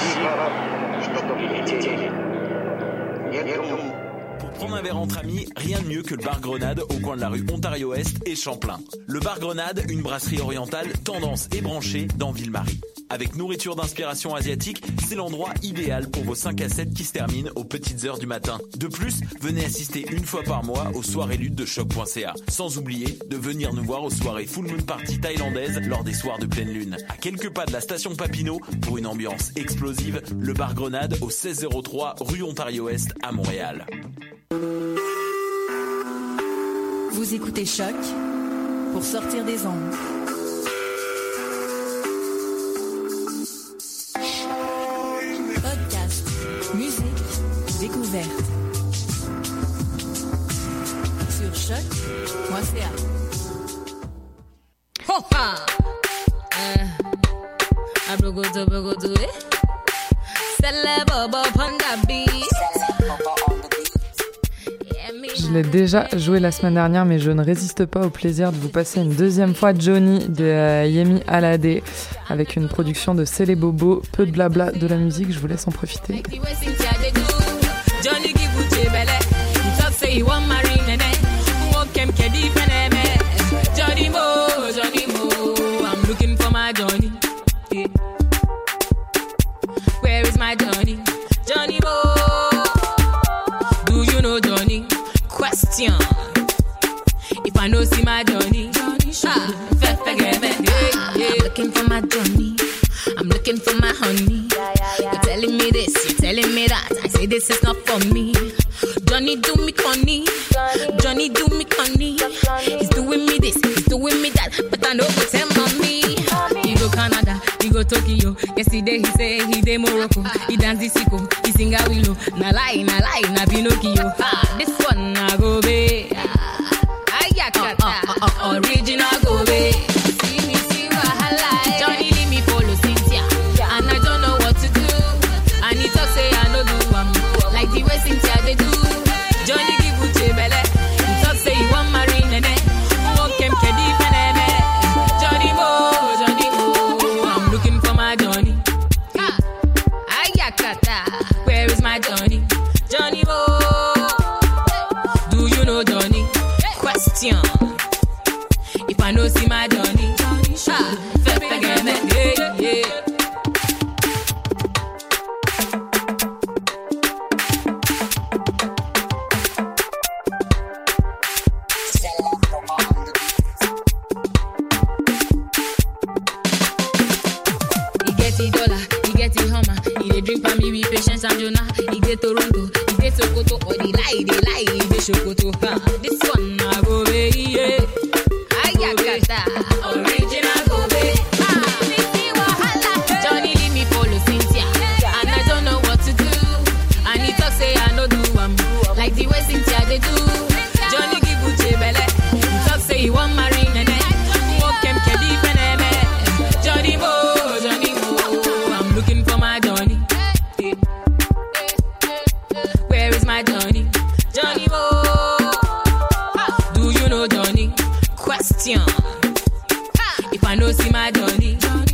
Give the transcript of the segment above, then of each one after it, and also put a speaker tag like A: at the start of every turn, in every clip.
A: Pour prendre un verre entre amis, rien de mieux que le bar Grenade au coin de la rue Ontario-Est et Champlain. Le bar Grenade, une brasserie orientale tendance et branchée dans Ville-Marie. Avec nourriture d'inspiration asiatique, c'est l'endroit idéal pour vos 5 à 7 qui se terminent aux petites heures du matin. De plus, venez assister une fois par mois aux soirées luttes de choc.ca. Sans oublier de venir nous voir aux soirées Full Moon Party thaïlandaises lors des soirs de pleine lune. À quelques pas de la station Papineau, pour une ambiance explosive, le bar Grenade au 1603 rue Ontario-Est à Montréal.
B: Vous écoutez Choc pour sortir des ondes. Podcast, musique, découverte. Sur choc.ca.
C: Hopa! Abrogodo, Celebo Panda Beat.
D: Je l'ai déjà joué la semaine dernière, mais je ne résiste pas au plaisir de vous passer une deuxième fois Johnny de Yemi Alade avec une production de Célé Bobo. Peu de blabla, de la musique, je vous laisse en profiter. Where is my Johnny? Johnny Mo. Do you know Johnny? Question. If I know see my Johnny, I'm looking for my Johnny. I'm looking for my honey. You're telling me this, you're telling me that. I say this is not for me. Johnny do me conny. Johnny do me conny. He's doing me this, he's doing me that. But I know what's him on me. He go Canada, he go Tokyo. Yesterday he say he dey Morocco. He dance the sicko, he sing a willow. Na lie, na Pinocchio. This one na go be. Original go be. See me, see wahala. Johnny leave me follow Cynthia, and I don't know what to do. And he talk say I no do like the way Cynthia they do. Johnny give Uche belle. He talk say he want marry nene. Walk him kedi peneme. Johnny Mo. I'm looking for my Johnny. Ayakata. Where is my Johnny? Johnny Mo. Do you know Johnny? Question. If I know see my Johnny, He get the dollar, he get the Hummer, he dey drink for me with patience and Jonah. He get Toronto, he get Sokoto, or they lie, he dey Sokoto. This one I go away, Original go be. Johnny leave me follow Cynthia, and I don't know what to do. And he talk say I no do like the way Cynthia they do. Johnny give Uche belle. He talk say he want marry nene. Walk him kedi peneme. Johnny Mo. I'm looking for my Johnny. Where is my Johnny? Johnny Mo. Do you know Johnny? Question. If I know see my Johnny,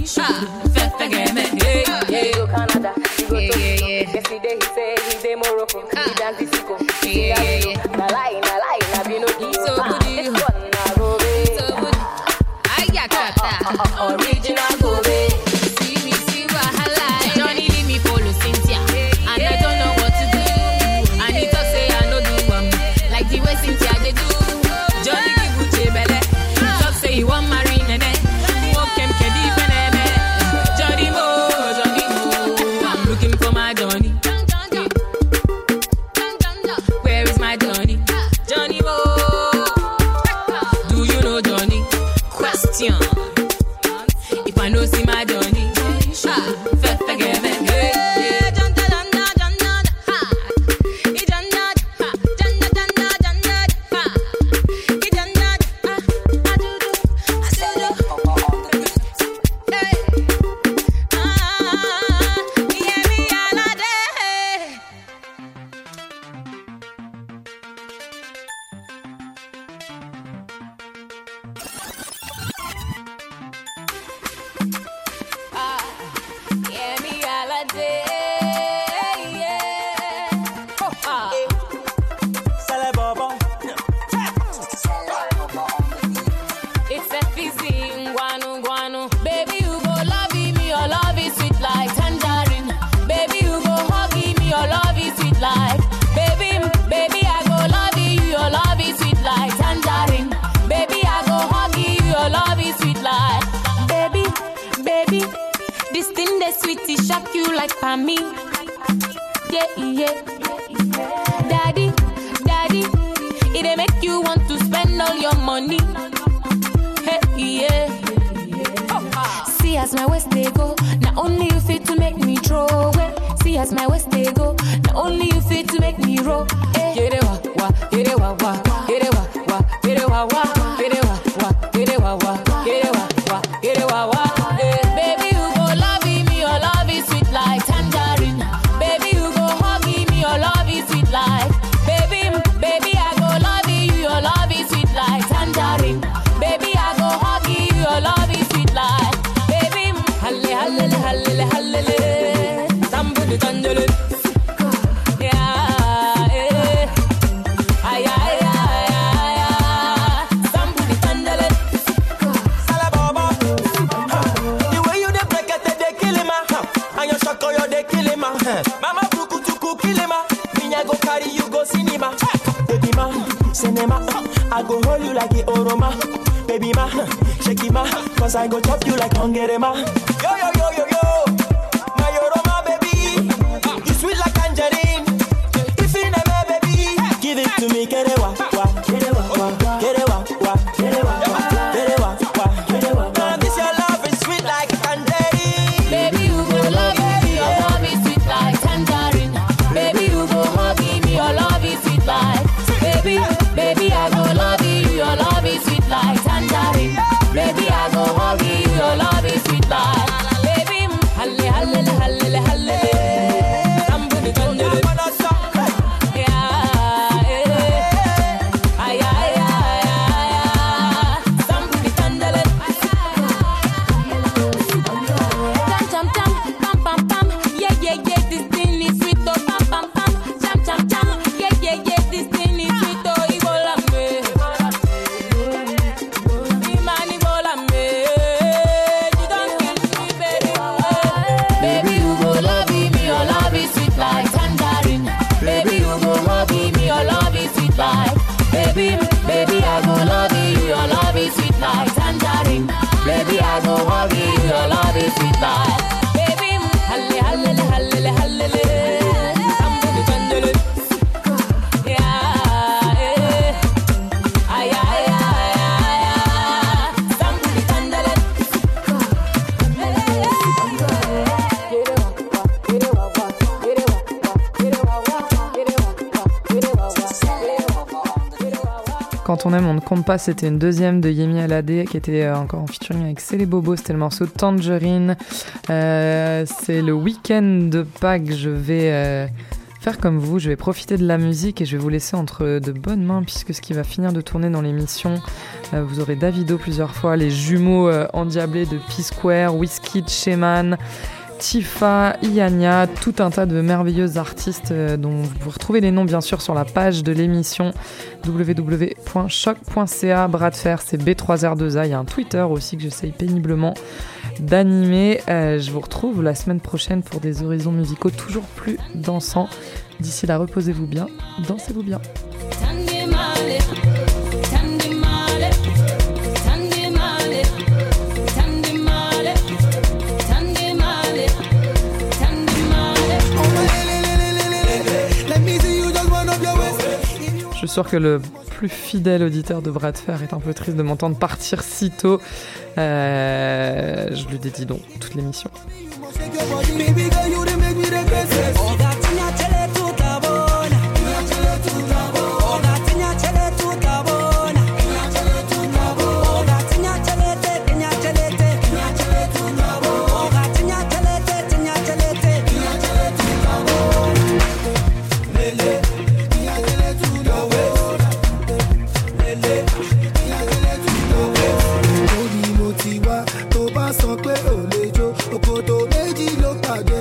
D: he go Canada, he go Tokyo. Yesterday he say he dey Morocco. He dance the sicko, he sing a willow. Na lie, na Pinocchio. So good, this one na go be. So good, ayakata. Original go be. See me, see wahala. Johnny leave me follow Cynthia, and I don't know what to do. And he talk say I no do like the way Cynthia they do. Johnny give Uche belle. He talk say he want marry nene. Walk him kedi peneme. Johnny Mo. I'm looking for my Johnny. Where is my sweetie, shock you like Pami. Yeah. Daddy, it make you want to spend all your money. Hey, yeah. See as my waist they go, not only you fit to make me throw away. See as my waist they go, not only you fit to make me roll. Get it wa, get it wa, get it wa, get it wa, get it wa, get it wa, get it wa, get it wa. Baby, you go love me, your love is sweet like tangerine. Baby, you go hug me, your love is sweet like. Baby, I go love you, your love is sweet like tangerine. Baby, I go hug you, your love is sweet like. Baby, hallele, somebody tangerine.
E: Mama bukutuku kilema, minya go carry you go cinema. Baby ma, cinema, I go hold you like the oroma. Baby ma, shake it ma, cause I go chop you like hungry ma. Yo, my oroma baby, you sweet like tangerine. If you never baby, give it to me, get it wa, get it wa, get it wa, get it wa, get it wa, get it wa. Now this your love is sweet like tangerine.
D: Baby, you go love me, your love is sweet like tangerine. Baby, you go hug me, your love is sweet like. Baby, I go love you, your love is sweet like tangerine. Baby, I go hug you, your love is sweet like. Baby, hallele, somebody tangerine. Baby, I go love you, your love is sweet like tangerine. Baby, I go hug you, your love is sweet like. Baby, hallele, somebody tangerine. Somebody tangerine.
F: Quand on aime, on ne compte pas. C'était une deuxième de Yemi Alade qui était encore en featuring avec Célé Bobo. C'était le morceau Tangerine. C'est le week-end de Pâques. Je vais faire comme vous. Je vais profiter de la musique et je vais vous laisser entre de bonnes mains puisque ce qui va finir de tourner dans l'émission, vous aurez Davido plusieurs fois, les jumeaux endiablés de P-Square, Wizkid, Sheman, Tifa, Iania, tout un tas de merveilleux artistes dont vous pouvez retrouver les noms bien sûr sur la page de l'émission www.choc.ca. Bras de fer, c'est B3R2A. Il y a un Twitter aussi que j'essaye péniblement d'animer. Je vous retrouve la semaine prochaine pour des horizons musicaux toujours plus dansants. D'ici là, reposez-vous bien, dansez-vous bien. Je suis sûr que le plus fidèle auditeur de Bras de Fer est un peu triste de m'entendre partir si tôt. Je lui dédie donc toute l'émission.
G: Sọ pé ò lè jó, òkòtò méjì ló pàdé.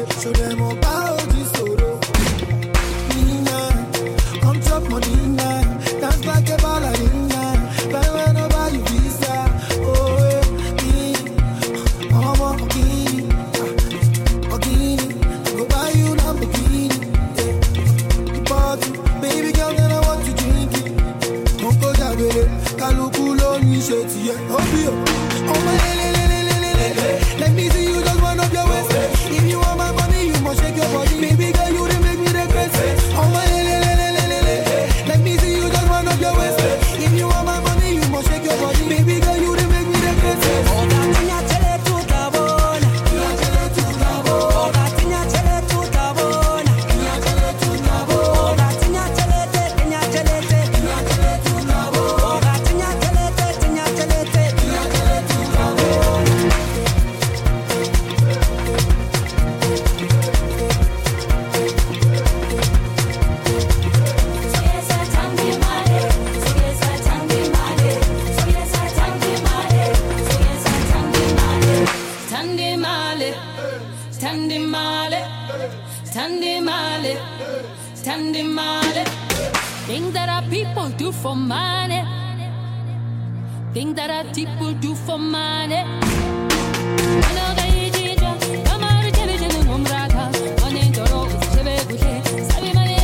D: Standing male, standing male, standing male. Things that our people do for money. Things that our people do for money. I know that you did just come out of television and home rata. One ain't your own, it's a baby. Sabi money.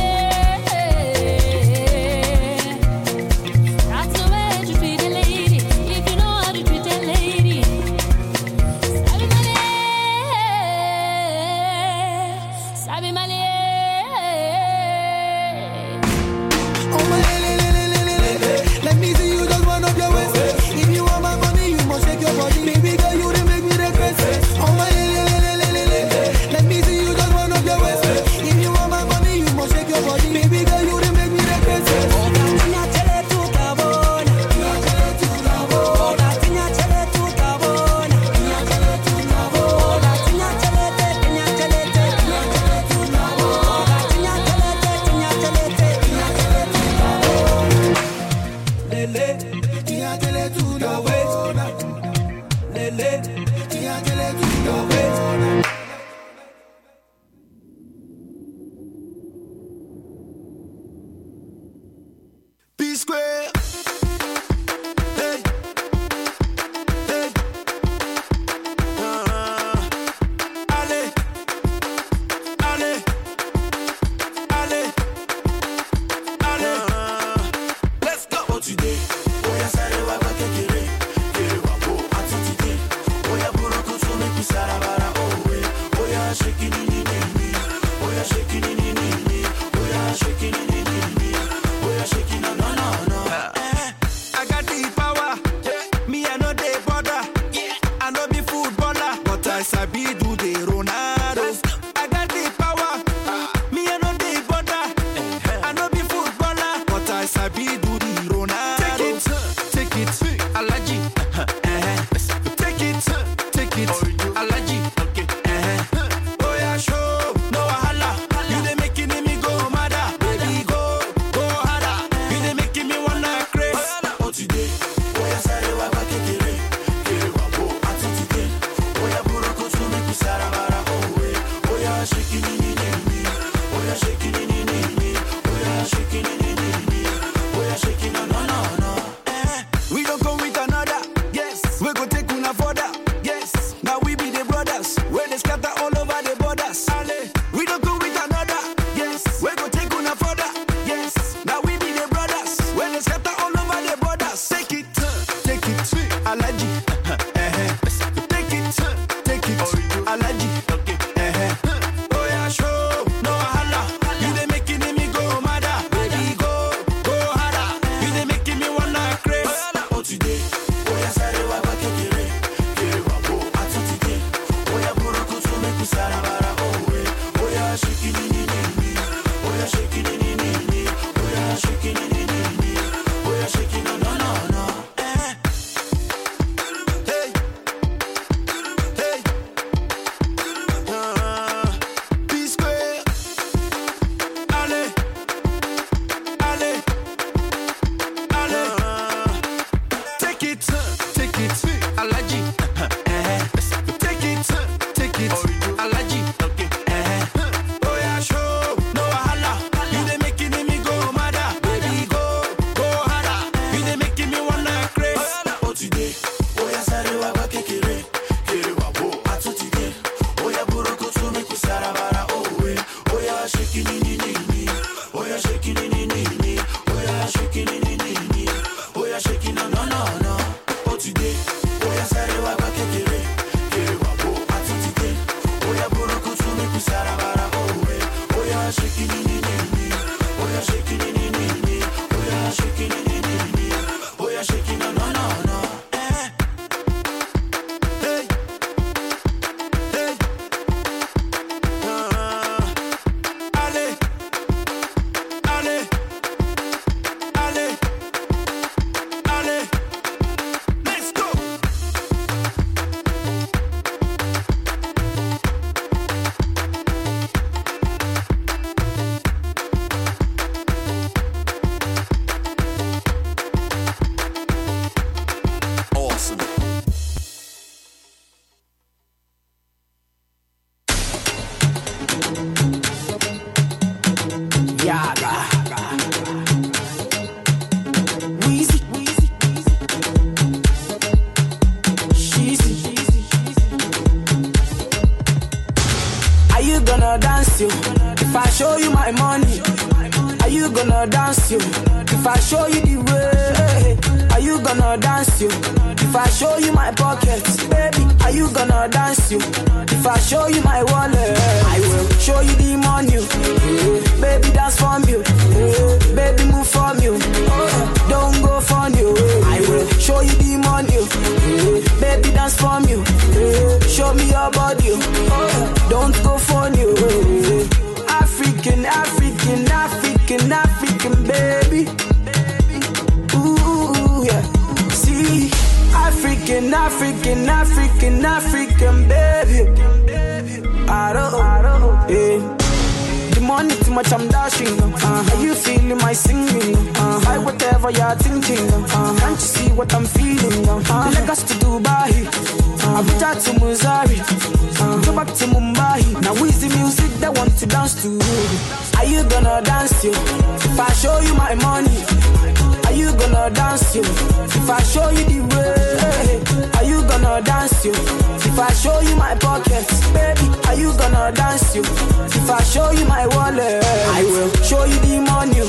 D: That's the way to treat a lady. If you know how to treat a lady. Sabi money. Sabi money.
G: Oh my, let me see you just run up your waist. If you want my money, you must shake your body. Baby girl, you done make me regress. Oh my, let me see you just run up your waist. If you want my money, you must shake your body. Baby girl, you done make me regress.
E: Yaga. Weezy. Sheezy. Are you gonna dance you? If I show you my money, are you gonna dance you? If I show you the way, are you gonna dance you? If I show you my pockets, baby, are you gonna dance you? If I show you my wallet, I will show you the money. Baby, dance from you. Baby, move from you. Don't go from you. I will show you the money. Baby, dance from you. Show me your body. Don't go from you. African, baby. Ooh, yeah. See, African, baby. I don't know, yeah. The money too much, I'm dashing. Are you feeling my singing? Buy whatever you're thinking. Can't you see what I'm feeling? Lagos to Dubai, Abuja to Missouri, go back to Mumbai. Now who's the music that want to dance to? Are you gonna dance you? If I show you my money, are you gonna dance you? If I show you the way, are you gonna dance you? If I show you my pockets, baby, are you gonna dance you? If I show you my wallet, I will show you the money.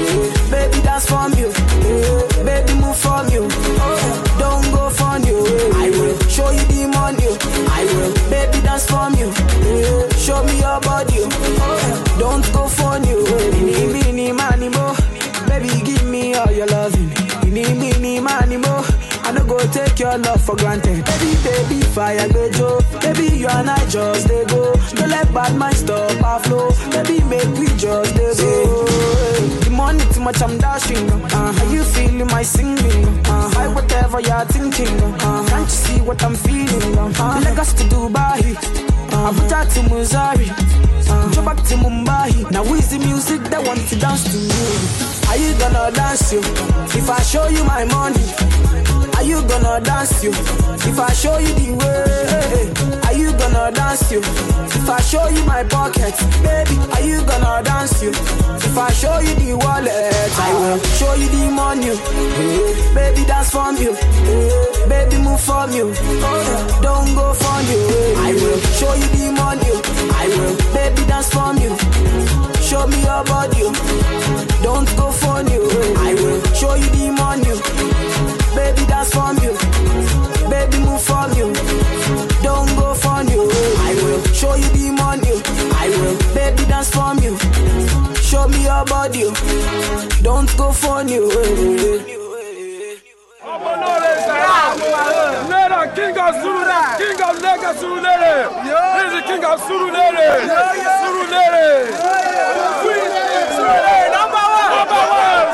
E: Baby, dance from you. Baby, move from you. Don't go from you. I will show you the money. I will, baby, dance from you. Show me your body. Don't go from you. Mini, money, mo. Baby, give me all your loving. Mini, money, mo. I don't go take your love for granted. Baby, fire go Joe. Baby, you and I just they go. Don't let bad man stop our flow. Baby, make we just they go. The money too much, I'm dashing. Are you feeling my singing? Buy whatever you're thinking. Can't you see what I'm feeling? Lagos to Dubai, Abuja to Missouri, go back to Mumbai. Now who is the music that wants to dance to you? Are you gonna dance you? If I show you my money, are you gonna dance you? If I show you the way, are you gonna dance you? If I show you my pockets, baby, are you gonna dance you? If I show you the wallet, I will show you the money. Baby, dance from you. Baby, move from you. Don't go from you. I will show you the money. I will, baby, dance from you. Show me your body. Don't go from you. I will show you the money. Baby, dance from you. Baby, move from you. Don't go from you. I will show you the money. I will, baby, dance from you. Show me your body. Don't go from you.
H: King of Zulu, King of Lagos Zulu, he's the King of Zulu, number one.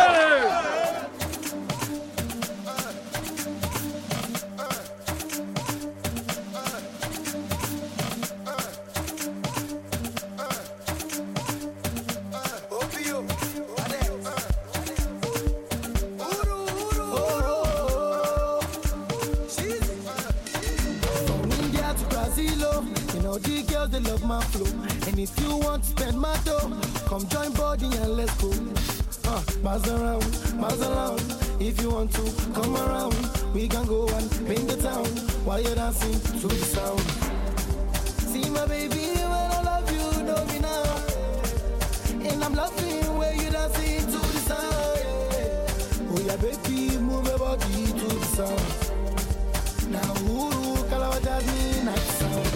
G: The girls, they love my flow. And if you want to spend my dough, come join body and let's go. Miles around. If you want to come around, we can go and paint the town while you're dancing to the sound. See my baby, when I love you, know me now. And I'm loving where you're dancing to the sound. Oh yeah, baby, move your body to the sound. Now, Uru, Kalawa, Jasmine, night sound.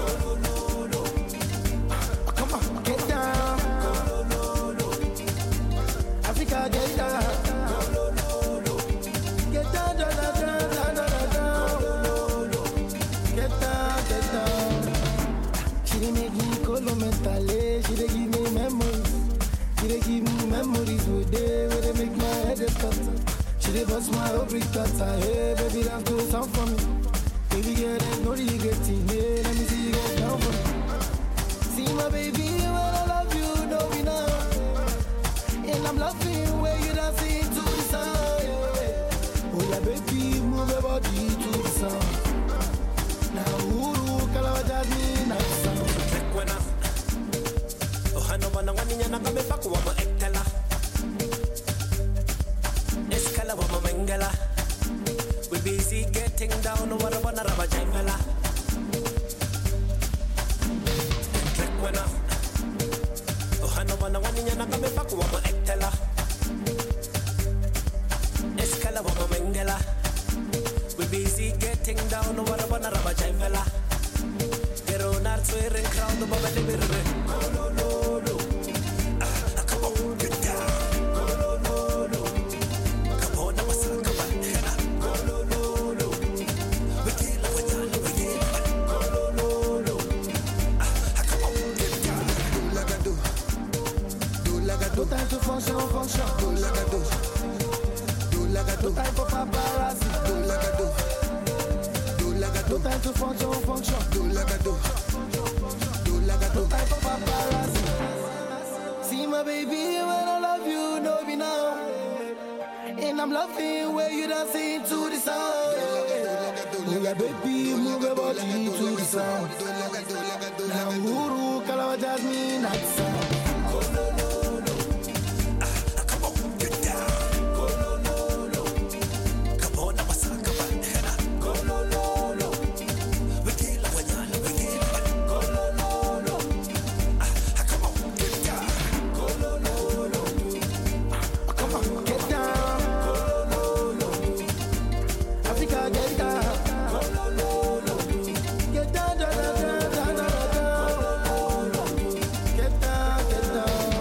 G: Get down, Africa, get down, get down, get down. She dey make me colo mentally, she dey give me memories, with day where they make my head scatter. She dey bust my every cutter, hey baby, dance to the sound for me. Baby girl, there's no regretting, hey, let me see you get down for me. See my baby, when I love you, know me now. And I'm loving where you're dancing to the sound. Oh yeah, baby, move your body to the sound. Now, Uru, Kalawa, Jasmine, night sound.
E: wani nyana kame faku wama ektela. Eskala wama mengela. We busy getting down, what a wanna raba jaimela. Click wena. Ohana wana wani nyana kame faku wama ektela. Eskala wama mengela. We busy getting down, what a wanna raba jaimela. Pero nar swearing crowd, the baba de birre. Come on, get down. Come on, now what's up, come on, hena. We kill a wanyana, we kill a. Come on, get down.
G: Do like a do, time to function, do like a do. Do like a do, time for paparazzi, do like a do. Do like a do, time to function, do like a do. Do like a do, time for paparazzi. See my baby, when I love you, know me now. And I'm loving where you dancing to the sound. Move your baby, move your body to the sound. Now Uru, Kalawa, Jasmine, that sound.
E: Come on, get down. Come on, now what's up, come on, hena. We kill a wanyana, we kill a. Come on, get down.
G: Come on, get down. Africa, get down. Get down, down, down, down, down, down. Get down, get down.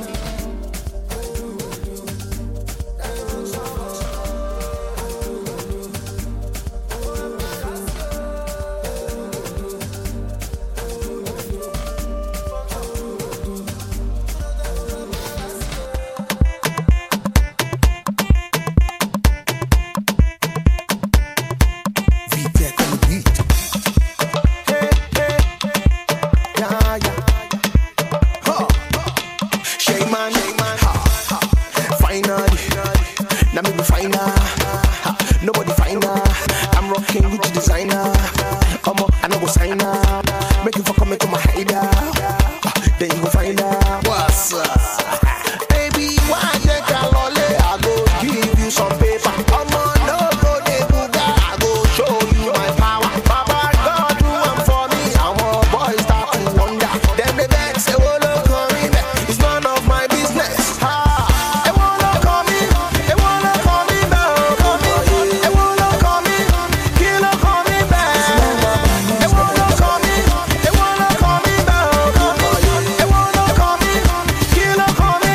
E: Vite comme beat.
G: Hey, hey. Yeah, yeah. Huh. Shayman, ha. Finally, now me be finer. Ha. Nobody finer. I'm rocking Gucci designer. I know go sign her. Make you fuck up, make you my hider. Then you go find her. What's up? Baby, why you can't lolly? I go give you some paper. No go de buga. I go show you my power. Papa God do one for me. I'm a boy start to wonder. Them the vex, they will look on me. It's none of my business. They wanna call me. They wanna call me back. They wanna call me. Killer call me back. They wanna call me. They wanna call me back. They wanna call me. Killer call me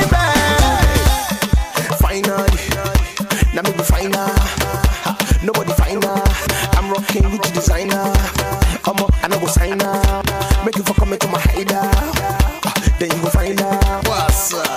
G: back. Finally, now me be finer. Nobody finer. I'm rocking Gucci designer. I know go sign her. Make you fuck up, make you my hider. Then you go find her. What's up?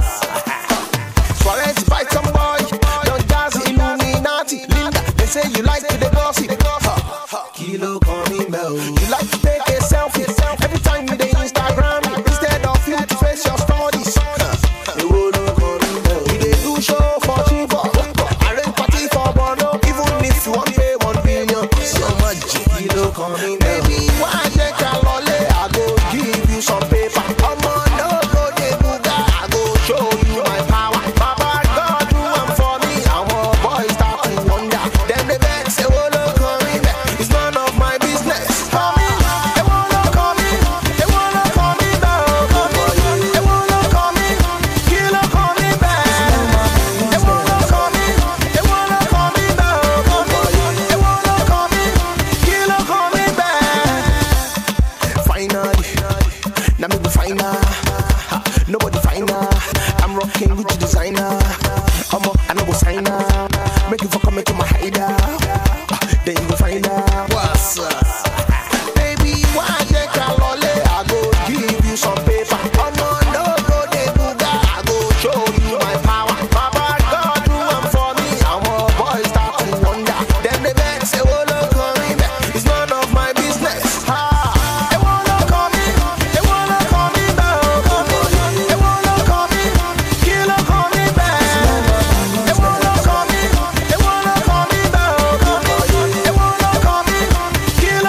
G: Suarez fight some boy. Don't jazz Illuminati. Linda, they say you like the gossip. Kilo call me Mel. You like to take a selfie. Every time you dey Instagram instead of you to face your stories. You wouldn't call me Mel. You dey do show for cheaper. Arrange party for Bono. Even if you want pay 1 billion. So much Kilo call me Mel. Baby, why you can't lolly? I go give you some paper. No go de buga. I go show you my power. Papa God do one for me. I'm a boy start to wonder. Them the vex, they will look on me. It's none of my business. Call me. They wanna call me. They wanna call me back. They wanna call me. Killer call me back. They wanna call me. They wanna call me back. They wanna call me. Killer call me back. Finally, now me be finer. Nobody finer. I'm rocking Gucci designer. I know go sign her. Make you fuck up, make you my hider. Then you go find her. What's up? Baby, why you can't lolly? I go give you some paper. No go de buga. I go show you my power. Papa God do one for me. I'm a boy start to wonder. Them the vex, they will look on me. It's none of my business. They wanna call me. They wanna call me back. They wanna call me. Killer call me back. They wanna call me. They wanna call me back. They wanna call me. Killer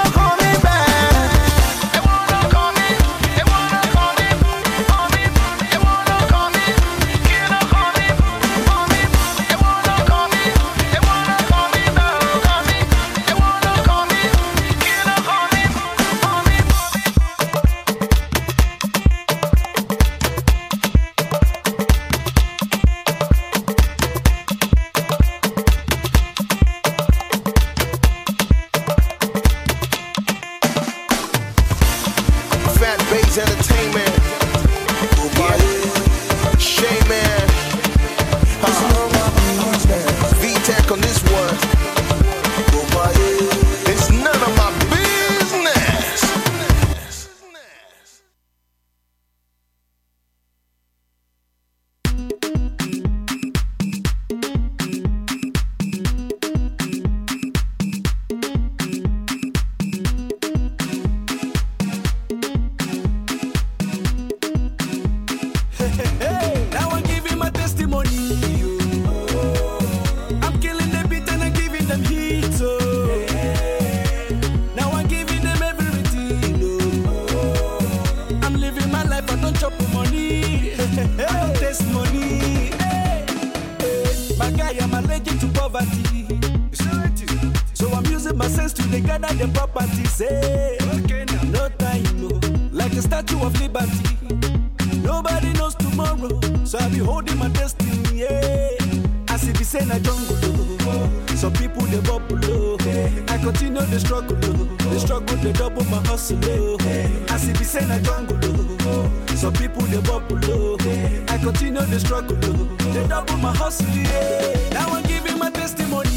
E: they gather the properties, okay, no time, no. Like a statue of liberty. Nobody knows tomorrow, so I be holding my destiny, yeah. As if it's in a jungle, some people they bubble, I continue the struggle, they double my hustle, as if it's in a jungle, some people they bubble, I continue the struggle, they double my hustle, yeah. Now I'm giving my testimony,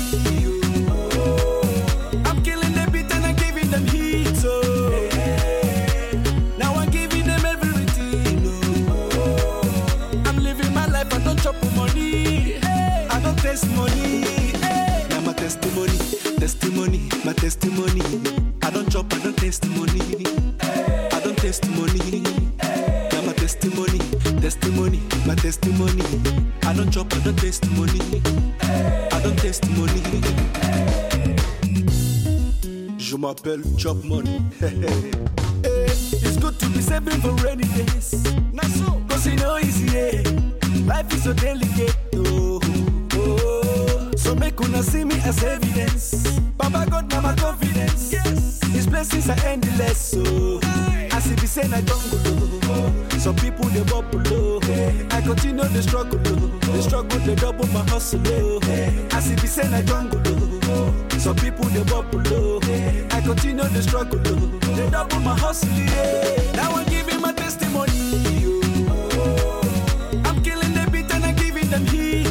E: I'm killing the beat and I'm giving them heat, so now I'm giving them everything, I'm living my life, I don't chop money, I don't taste money. Now my testimony, my testimony. I don't chop, I don't taste money. I don't taste money. Now my testimony, my testimony. I don't chop, I don't taste money. I don't taste money. Je m'appelle Chop Money. It's good to be saving for rainy days. Cause you know it's yeah. Life is so delicate. So make una see me as evidence. Baba God, now my confidence. Yes. His blessings are endless. So as if it's in a jungle, some people they bubble. I continue the struggle, they double my hustle. As if it's in a jungle, some people they bubble. I continue the struggle, they double my hustle. Now I'm giving my testimony. I'm killing the beat and I'm giving them heat.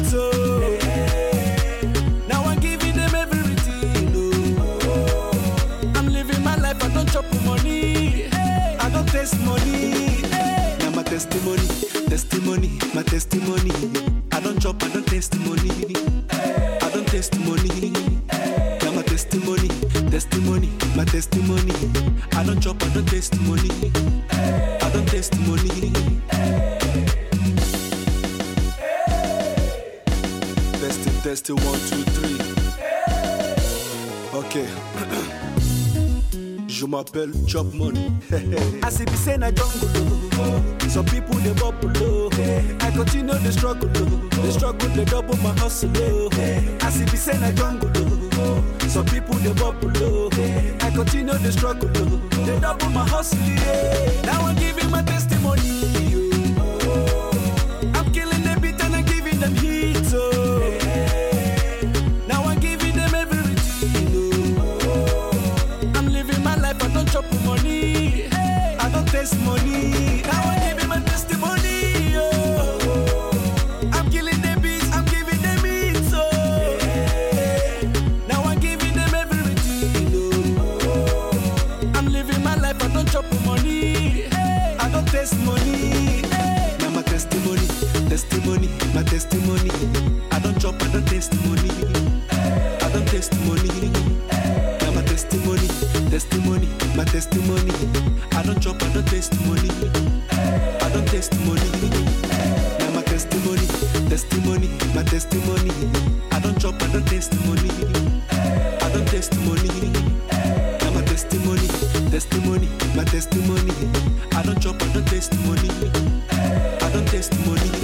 E: Money, now my testimony, my testimony. I don't chop, I don't taste money. I don't taste money. Now my testimony, my testimony. I don't chop, I don't taste money. I don't taste money. Testing, 1, 2, 3. Okay. Je m'appelle Chop Money. As if it's in a jungle, some people they bubble. I continue the struggle, they double my hustle. As if it's in a jungle, some people they bubble. I continue the struggle, they double my hustle. Now I'm giving my testimony. I'm killing the beat and I'm giving them heat. Now I'm giving them everything. I'm living my life, I don't chop money. I don't taste money. Now I'm giving my testimony. I'm killing the beats, I'm giving them it. Now I'm giving them everything. I'm living my life, I don't chop money. I don't taste money. Now my testimony, my testimony. I don't chop, I don't taste money. I don't taste money. Now my testimony, my testimony. I don't chop, I don't taste money. I don't taste money. Now my testimony, my testimony. I don't chop, I don't taste money. I don't taste money. Now my testimony, my testimony. I don't chop, I don't taste money. I don't taste money.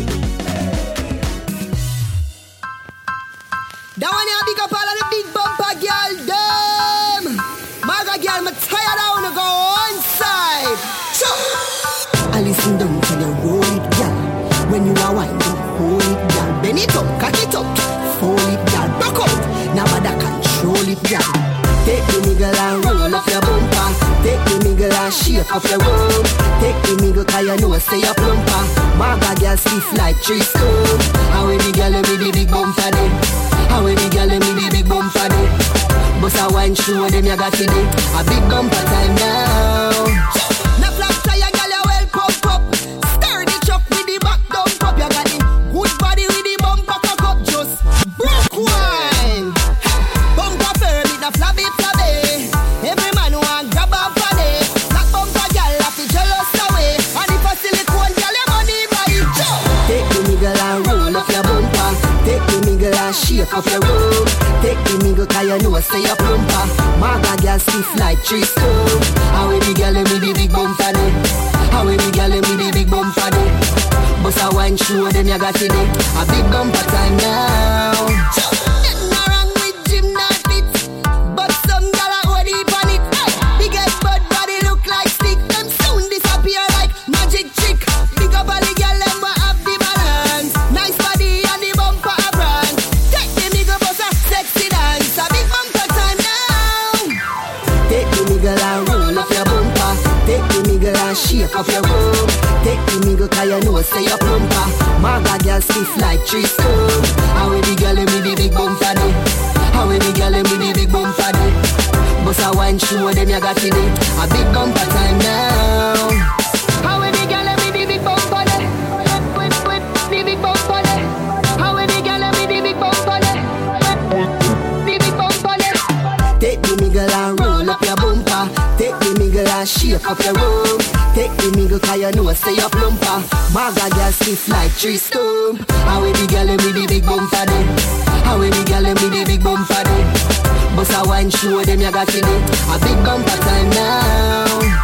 G: That one you big up all of the big bumper girl, them. Maga girl, I'm tired, I wanna go one side. So I listen down to the roll it, girl. When you are winding, hold it, girl. Bend it up, cock it up, fold it, girl. Rock out, now I control it, girl. Take the nigga and roll up your bumper. Take the nigga and shake up your room. Take the nigga cause you know say you're plumper. Maga girl stiff like 3 stone. How we the girl with the big bumper then? How we the girl with the big bumper then? Bust a wine show them you got to do. A big bumper time now. Now flat tire girl you well pump up. Stir the truck with the back dump up. You got the good body with the bumper cock up. Just broke wine. Bumper firm with the flabby. Every man want grab up on it. Black bumper girl have to jealous away. And if a silicone girl you money buy it. Take the nigga and roll up your bumper. Take the nigga and shake up your room. Take the nigga cause you know say you're plumper. Maga girl stiff like 3 stone. How we the girl with the big bumper then? How we the girl with the big bumper then? Bust a wine show them you got to do. A big bumper time now. Nothing wrong with gymnastics, but some girl are what it
I: Take the mingle, cause you know, say you're plumper. Maga girl stiff like 3 stone. How we the girl with the big bumper day? How we the girl with the big bumper day? Bust a wine show them you got in it. A big bumper time now. How we the girl with the big bumper day? The big bumper day. How we the girl with the big bumper day? The big bumper day. Take the mingle and roll up your bumper. Take the mingle and shake up your room. Take the mingle cause you know say you're plumper. Maga girl stiff like 3 stone. How we the girl with the big bumper day? How we the girl with the big bumper day? Bust a wine show them you got in it. A big bumper time now.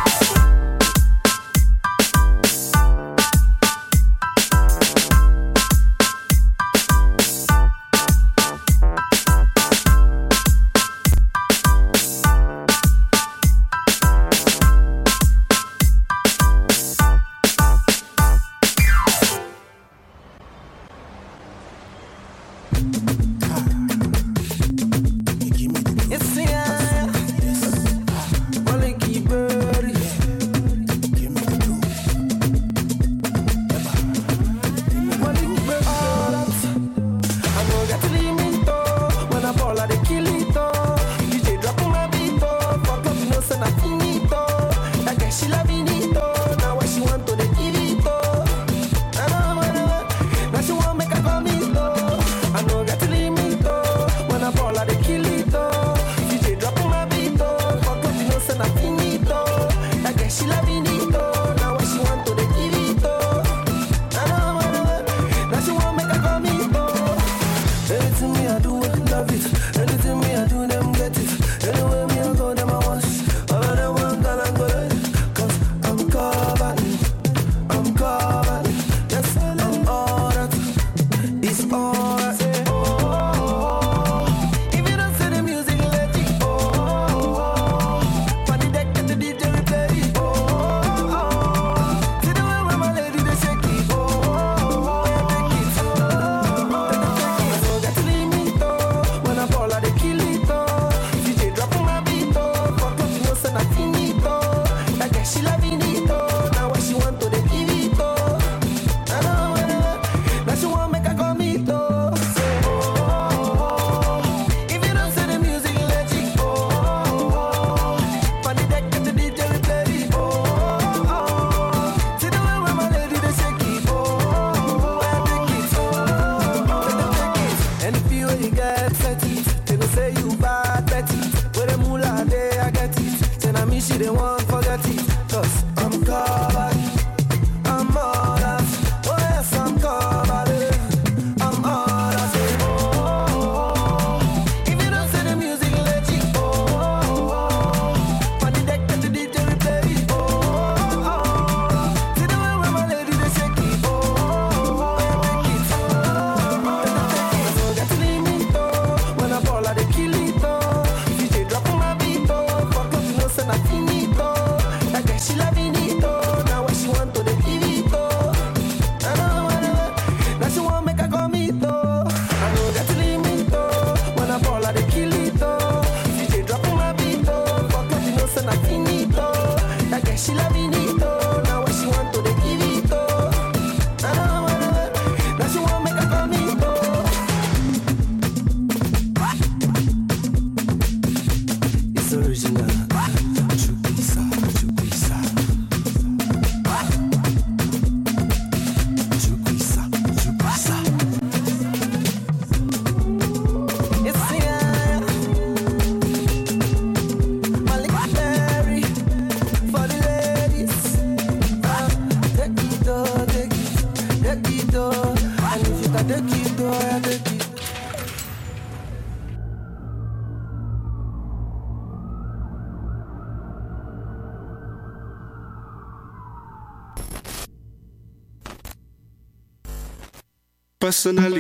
J: Personally,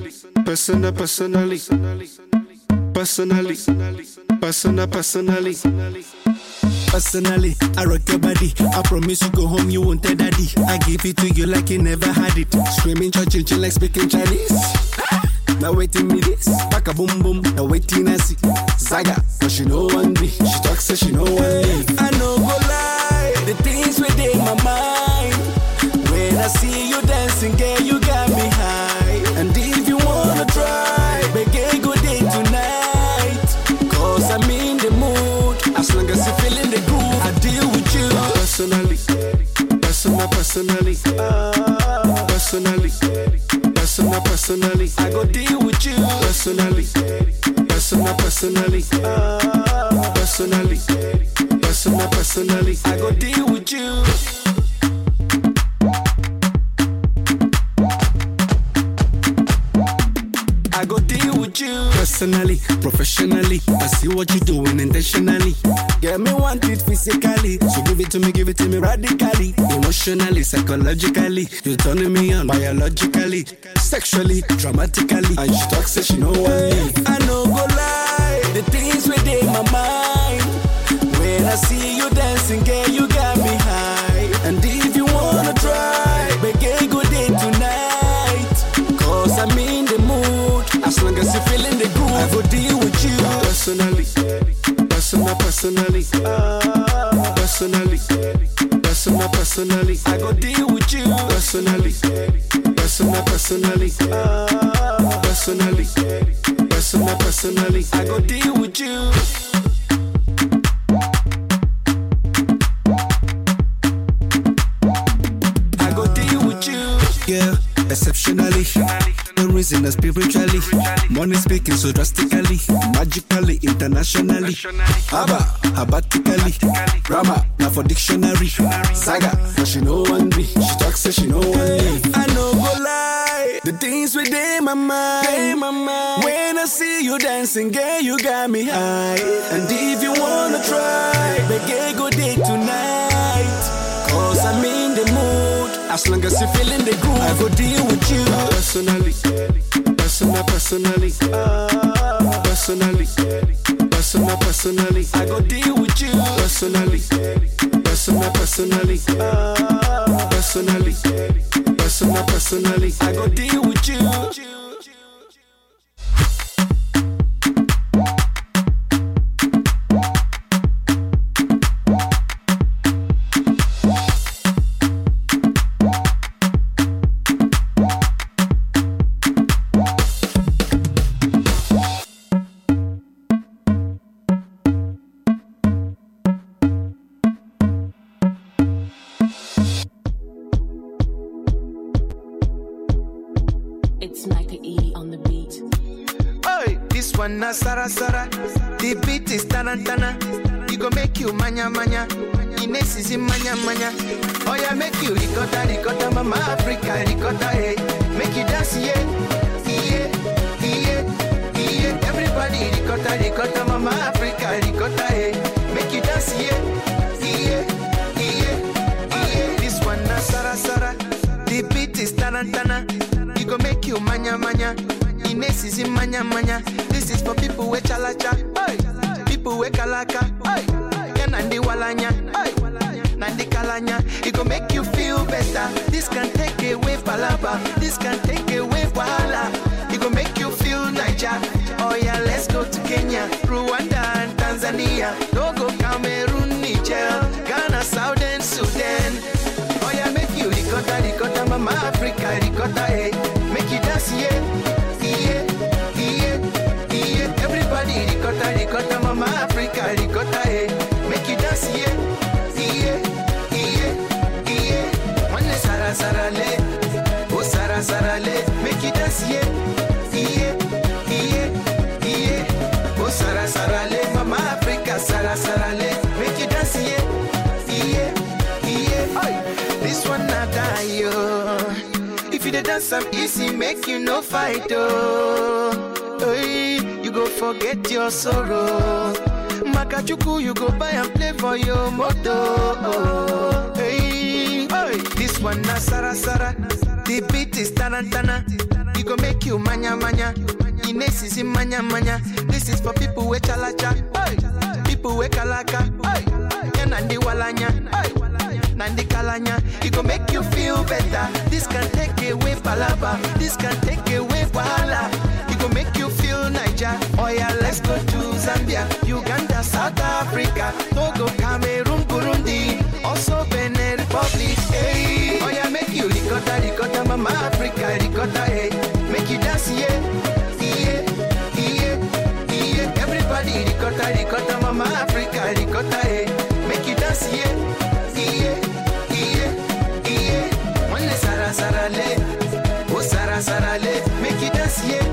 J: I rock your body. I promise you go home, you won't tell daddy. I give it to you like you never had it. Screaming, churching, like speaking Chinese. Now waiting me this, back a boom boom. Now waiting I see Zaga, but she know one me. She talks so she know one me. I know go lie, the things within my mind. I see you dancing, girl, you got me high. And if you wanna try, make a good day tonight. Cause I'm in the mood. As long as you feeling the groove, I deal with you. Personally, personally, I go deal with you. Personally, I go deal with you. I go deal with you. Personally, professionally, I see what you're doing intentionally. Get me want it physically, so give it to me radically. Emotionally, psychologically, you're turning me on biologically, sexually, dramatically. And she talks, say she know what I know go lie, the things within my mind. When I see you dancing, girl, you got me high. And if you wanna try, make a good day tonight. Cause I'm in the mood. As long as you feeling the groove, I go deal with you. Personally, I go deal with you. Personally, I go deal with you. I go deal with you. Yeah, exceptionally. No reason spiritually. Money speaking so drastically, magically, internationally. Abatically. Rama, now for dictionary. Saga, but she know one me. She talks, say she know one me. I know go lie, the things within my mind. When I see you dancing, girl, you got me high. And if you wanna try, make a good day tonight. Cause I'm in the mood. As long as you feeling the groove, I go deal with you. Personally, I go deal with you. Personally, I go deal with you.
K: Sara Sara, the beat is tarantana. It go make you manya manya. Ines is in manya manya. Oh yeah, make you ricotta, mama Africa ricotta, hey. Make you dance, yeah. Everybody ricotta, mama Africa ricotta, hey. Make you dance, yeah. This one na Sara Sara, the beat is tarantana. It go make you manya manya. Ines is in manya manya. This is for people with chalacha, people with kalaka, nandi walanya, nandi kalanya. It gon' make you feel better. This can take away palaba, this can take away wahala. It gon' make you feel Niger. Oh yeah, let's go to Kenya, Rwanda and Tanzania. Don't go Cameroon, Niger, Ghana, Southern Sudan. Oh yeah, make you ricotta, mama Africa ricotta, hey. Make you dance, yeah. Everybody ricotta, mama Africa ricotta, hey. Make you dance, yeah. One Sara le, oh Sara le, make you dance, yeah. Oh Sara le, mama Africa Sara le, make you dance, yeah. This one not die, yo. If you the dance, I'm easy, make you no fight, oh. Hey, you go forget your sorrow. Makachuku, you go buy and play for your moto. Hey, this one na Sara Sara. The beat is tarantana. You go make you manya manya. Ines is in manya manya. This is for people with chalacha, people with kalaka, nandi walanya, nandi kalanya. It go make you feel better. This can take away palaba. This can take away wahala. It go make you feel Niger. Oh yeah, let's go to Zambia, Uganda, South Africa, Togo, Cameroon, Burundi, also Benin Republic. Hey, oh yeah, make you ricotta, Mama Africa, ricotta, hey. Make you dance, yeah. Everybody ricotta, Mama Africa, ricotta, hey. Make you dance, yeah. One Sara le, oh Sara le, make you dance, yeah.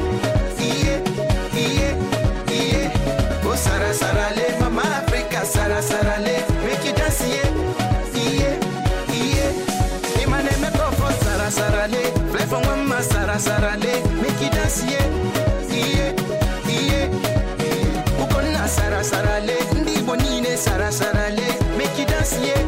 K: Oh Sara le, Mama Africa, Sara le, make you dance, yeah. My name is for Sara le, fly from Mama Sara le, make you dance, yeah. Ukona Sara le, ndi bonine Sara le, make you dance, yeah.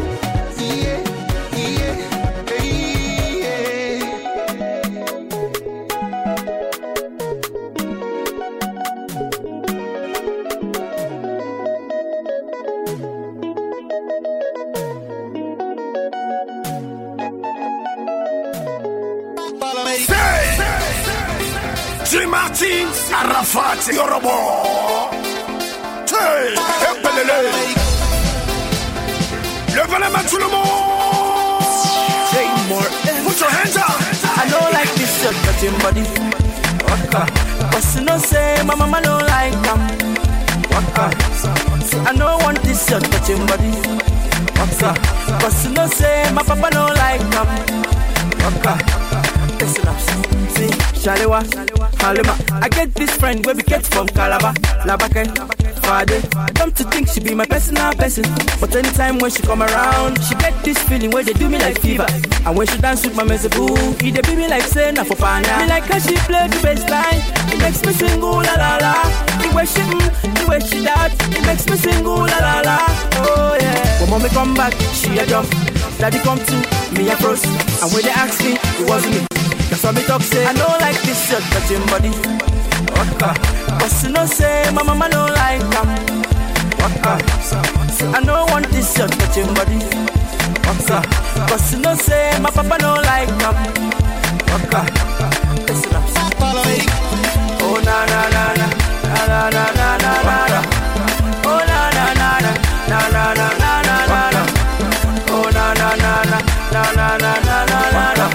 L: Martin, Arafat, Yorobo. Hey, levez la main tout le monde.
E: Say more.
L: Put your hands up.
E: I don't like this shirt touching body. Waka. But you know say my mama don't like them. Waka. I don't want this shirt touching body. Waka. But you know say my papa don't like them. Waka. Listen up. See, Shalewa. Halima. I get this friend where we get from Calabar, Labake, Fade. Come to think she be my personal person, but anytime when she come around, she get this feeling where they do me like fever. And when she dance with my mezeboo, it they be me like say na for pana. Me like how she play the bass line, it makes me sing ooh la la la. The way she that, it makes me sing ooh la la la. Oh yeah. When mommy come back, she a jump. Daddy come to me a froze, and when they ask me, it wasn't me. That's why me talk say I don't like this shirt touching body. Waka. But you know say my mama don't like them. Waka. I don't want this shirt touching body. Waka. But you know say my papa don't like them. Waka. Listen up. Oh na na na na na na na na na. Oh na na na na na na na na na na. Oh na na na na na na na na na na.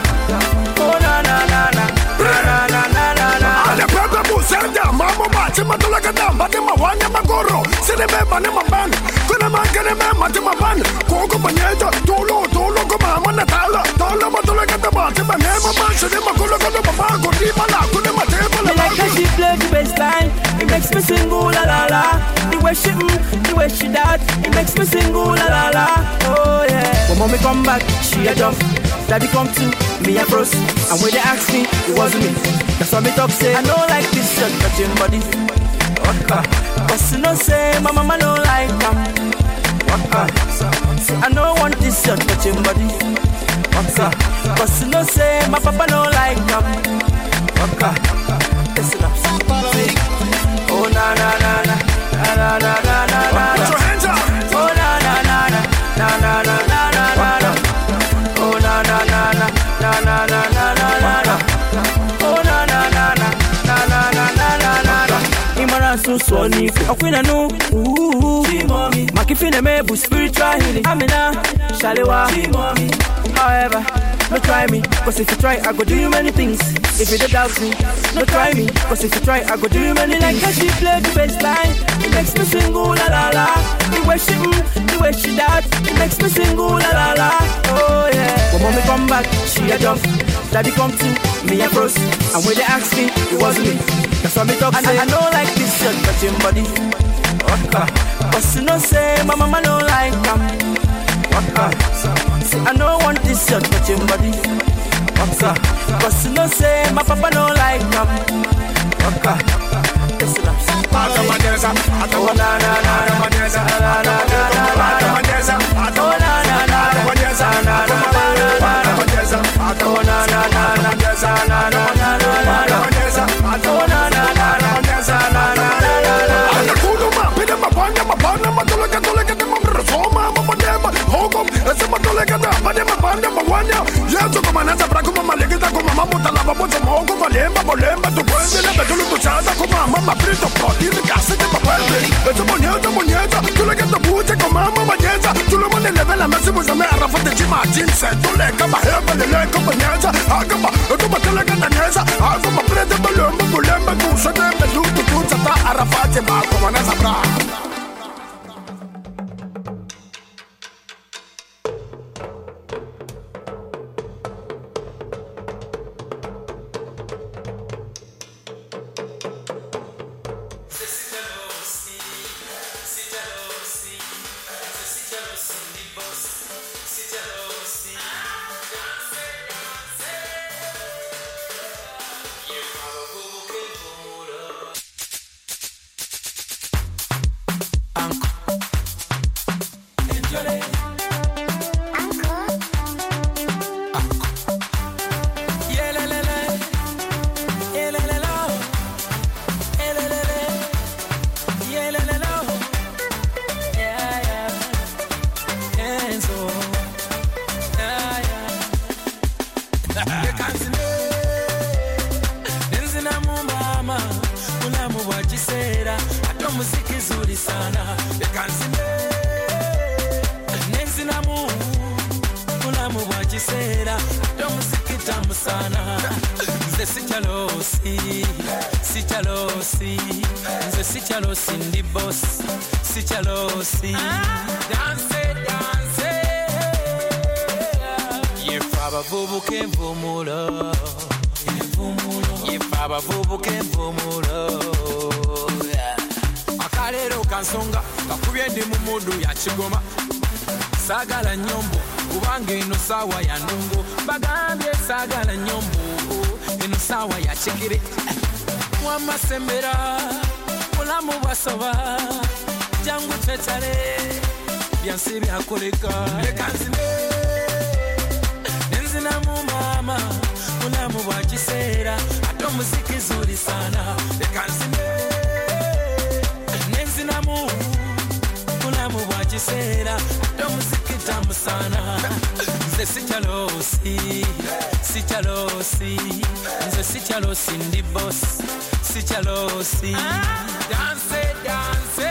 L: Mama bate matula kadamba te mawanya magoro sine beba ne maban kuna mangene me mate maban koko banyeja tolo ko mama na tala matula kadamba te mane mama sine makolo ko mama ko di mala ko ne mate bala.
E: Me like how she play the bass line, it makes me sing ooh la la la. The way she that, it makes me sing ooh la la la. Oh yeah. When mommy come back, she a jump. Daddy come to me a froze, and when they ask me, it wasn't me. That's why me talk say I don't like this shirt touching body. Waka. But you know say my mama don't like them. Waka. I don't want this shirt touching body. Waka. But you know say my papa don't like them. Waka. Listen up. Oh na na na na na na na na na.
L: Put your hands up.
E: Oh na na na na na na na na na na. Oh na na na na na na na na na na. Oh na na na na na na na na na na. Imara susoni, okwina no. Chimomi, makifine mebu spiritual healing. Amina, Shalewa. Chimomi. However, no try me, cause if you try, I go do you many things. If you don't doubt me, no try me, cause if you try, I go do you many things. Like how she play the bass line, it makes me sing ooh la la la. The way she that, it makes me sing ooh la la la. Oh yeah. When mommy come back, she a jump. Daddy come to me a froze, and when they ask me, it wasn't me. That's why me talk say I don't like this shirt touching body. Waka. But you know say my mama don't like them. Waka. I don't want this shirt touching body. Waka. But you know say my papa don't like them. Waka. Listen up. Oh na na na na na na na na. Oh na na na na na na na na. Oh na na na na na na na na. Oh na na na na na na na.
L: Kuluma pide mapanya mapana matula katula kete mamrosoma mamadema hokom ese matula kete madema banda mawanya yeso kama naza braku mama legeza kama mama talaba bozo mogo valemba tu kwende na betulu tu chata kama mama prito protini kase te papende ese monyeta tula kete buche kama mama manyeza tu tout le monde est levé la main si vous aimez Arafat et Jimajin. C'est tous les gars, les gars, comme Niaza, Agama, comme Telegan Niaza, Agama, près de Belum, Boulem, tout ce que tout ça, Arafat et Ma, comme Nazabra.
M: Sagala nyombo ubange ino sawa ya nungo bagambye sagala nyombo ino sawa ya chikiri wama sembera mulamu basoba jangu tetale byansi byakoleka lekanzine nenzina mu mama mulamu bwa kiseera ato muziki zuri sana lekanzine nenzina mu mulamu bwa kiseera ato muziki tamu sana nze sichalosi nze sichalosi ndi boss sichalosi dance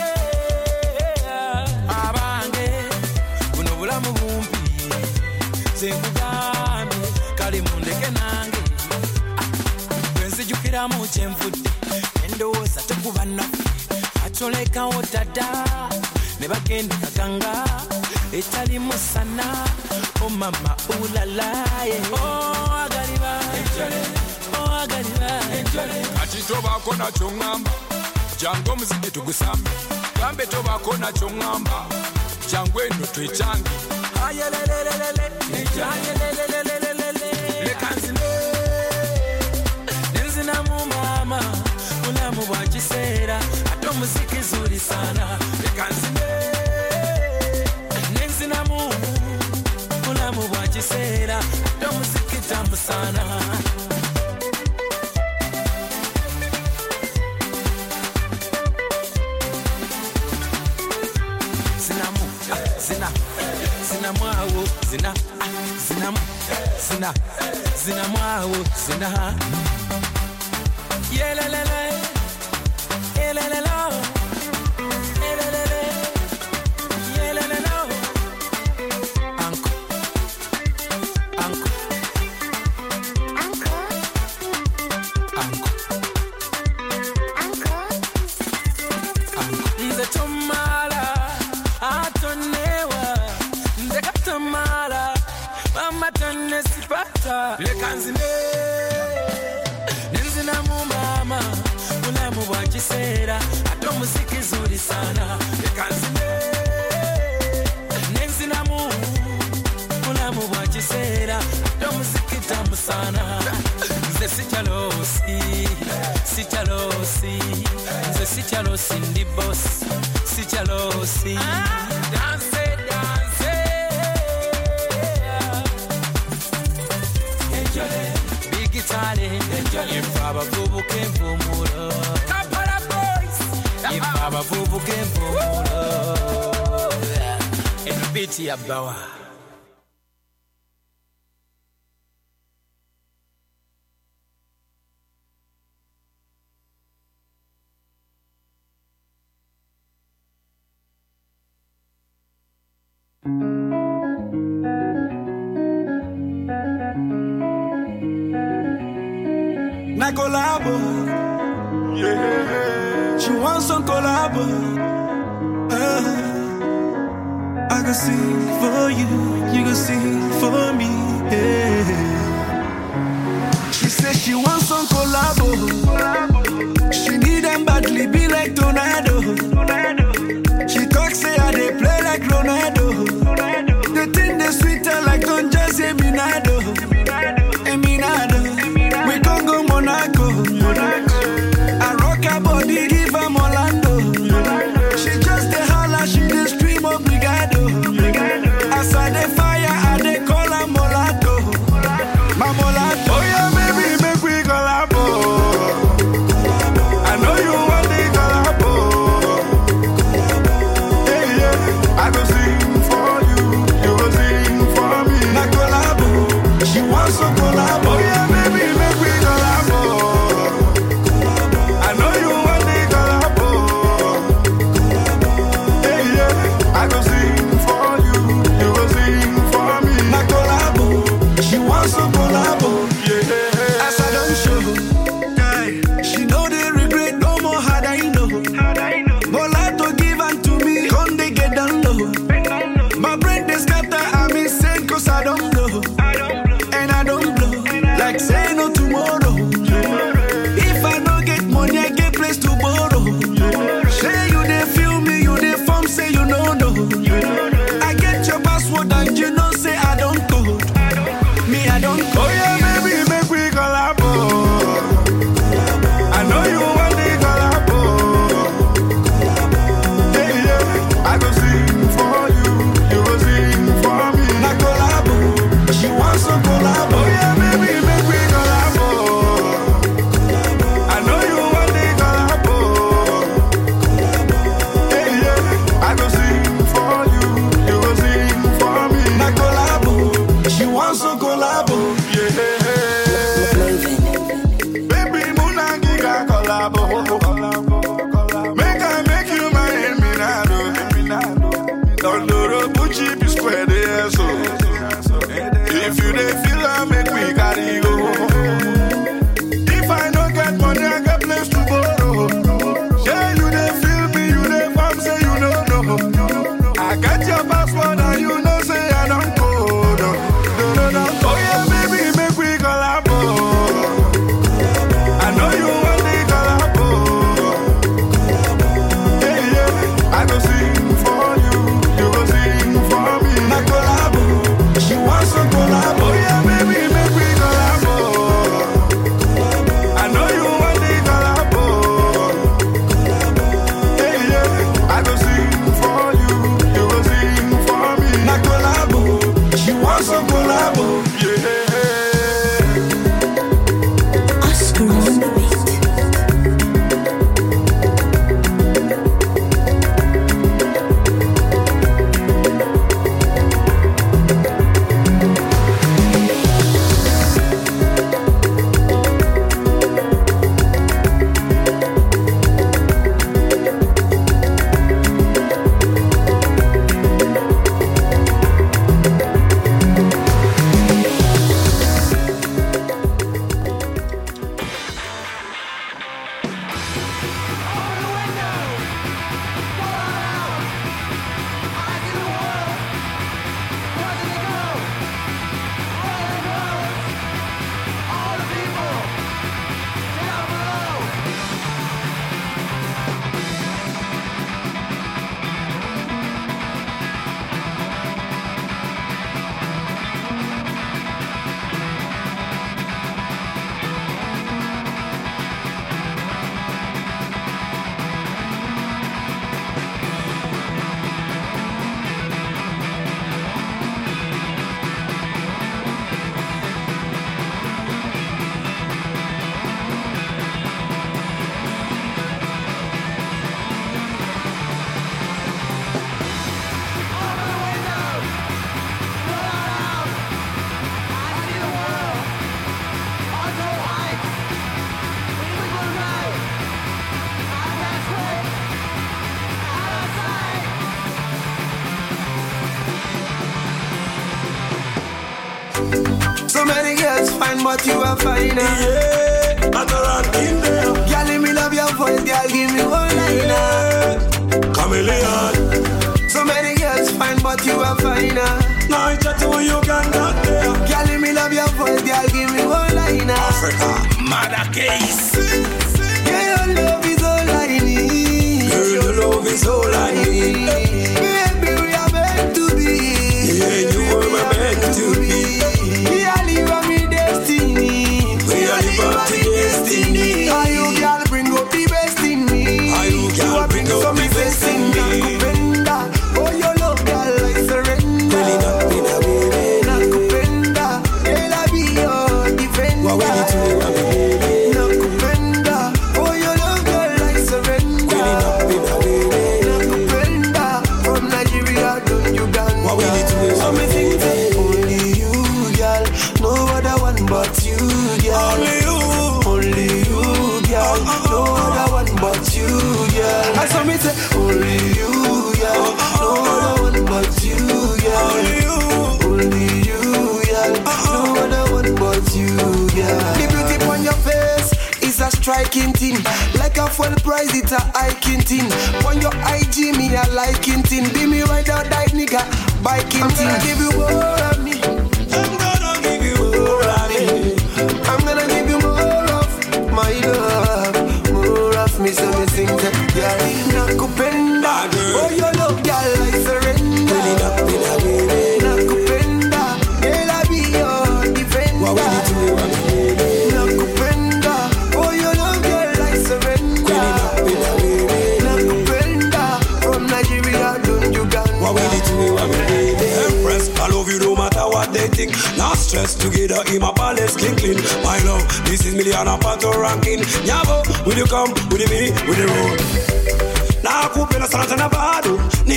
M: abange buno bulamu bumpi zenkugambe kali mundeke nange bwenzijukira mu kyenvudde endowooza tekuba naffe atolekawo dada ne bagenda kaganga etali musana oh mama ulalaye oh agaliba
H: ati tobako nakyo ngamba jangu omuziki tugusambe gambe tobako nakyo ngamba jangu eno twecyange
M: lekanzine nenzina mu mama mulamu bwa kiseera ate omuziki zuri sana lekanzine nenzina mu mulamu bwa kiseera ate omuziki tamu sana zina mwawo zina yelelele yelelelo yelelele yelelelo anko nze tomala atonewa nze katomala mama tonne sipata lekanzine nenzina mu mama mulamu bwa kiseera ate omuziki zuri sana lekanzine nenzina mu mulamu bwa kiseera ate omuziki tamu sana nze sichalosi ndi boss sichalosi dance big Italy if abavubuka envumulo Kampala boys if abavubuka envumulo eno biti ya bawa
N: na collabo. Yeah. She wants some collabo. I can sing for you, you can sing for me. Yeah. She said she wants some collabo. She need them badly, be like tornado. She talk say I dey play like Ronaldo. The thing they sweeter like Don Jazzy Eminado. We gon' go Monaco. I rock her body, give her Orlando. She just dey holla, she dey scream obrigado. As I dey fire, I dey call her Molato. My Molato. Oh yeah, baby, make we collabo. I know you want the collabo. Yeah, yeah. I go sing for you, you go sing for me. Na collabo, she wants some collabo. Oh yeah, baby, make we collabo. I know you want the collabo. Yeah, yeah. I go sing for you, you go sing for me. Na collabo, she wants some collabo. Yeah. As I don't show, guy, she know the regret no more. How I know? Molato give unto me, come they get down low. My brain they scatter, I'm insane 'cause I don't know. And I don't blow, like say no tomorrow. If I don't get money, I get place to borrow. Say you they feel me, you they form, say you know no. I get your password and you know say I don't code. Me I don't code. Oh yeah, baby, make we collabo. I know you want the collabo. Yeah, yeah. I go sing for you, you go sing for me. Na collabo, she wants some collabo. Oh yeah, baby, make we collabo. I know you want the collabo. Yeah, yeah. I go sing for you, you go sing for me. Na collabo, she wants some collabo. Yeah. Baby, Muna Giga collabo. Make you my Eminado. Don't do the Gucci, be square there, so. If you dey feel I make we carry go. If I don't get money, I get place to borrow. Yeah, you dey feel me, you dey farm, say you don't know. I got your passport and you know say I don't go. No. Oh yeah, baby, make we collabo. I know you want the collabo. Yeah, yeah. I go sing for you, you go sing for me. Na collabo, she wants some collabo. Oh yeah, baby, make we collabo. I know you want the collabo. Yeah, yeah. I go sing for you, you go sing for me. Na collabo, she wants some collabo. Yeah.
O: Oscar on the beat.
N: So many girls fine, but you are finer. Yeah.
L: ranking there.
K: Girl, let me love your voice, girl, give me one liner.
L: Chameleon.
K: So many girls fine, but you are finer.
L: Now I chat to you can not there.
K: Girl, let me love your voice, girl, give me one liner.
L: Africa, mother case.
K: Yeah, your love is all I need.
L: Girl, your love is all I need.
K: Baby, we are meant to be.
L: Yeah, you were meant to be.
K: We are living my destiny.
L: We are living my destiny.
K: Are you girl bring up the best in me?
L: Are you girl bring up the best in me?
K: Nakupenda, oh your love girl I surrender.
L: Really not been a baby.
K: Nakupenda, girl I be your defender.
L: What we need to do, baby?
K: Nakupenda, oh your love girl I surrender.
L: Really not been a baby.
K: Nakupenda, from Nigeria to Uganda.
L: What we need to do,
K: so me think that only you, girl, no other one but you, girl. Only you, girl, no other one but you, girl. I saw me say only you, girl, no other one but you, girl. Only you, girl, no other one but you, girl. The beauty on your face is a striking thing. Like a full price, it's a hiking thing. On your IG, me a liking thing. Be me right out, that nigga, biking thing. I'm gonna give you more of me.
L: I'm gonna give you more of me.
K: I'm gonna give you more of my love. More of me, so me sing that. Girl, nakupenda. Oh, your love, girl, I surrender.
L: Really not been a baby.
K: Nakupenda. Girl, I be your defender.
L: What we need to do, baby?
K: Nakupenda. Oh, your love, girl, I surrender.
L: Really not been a baby.
K: Nakupenda. From Nigeria to Uganda.
L: What we need to do, baby? Empress, I love you no matter what they think. Not stress together in my palace, clean. My love, this is million apart ranking. Nyabo, will you come with me, with the road? Nakupenda sana tena bado,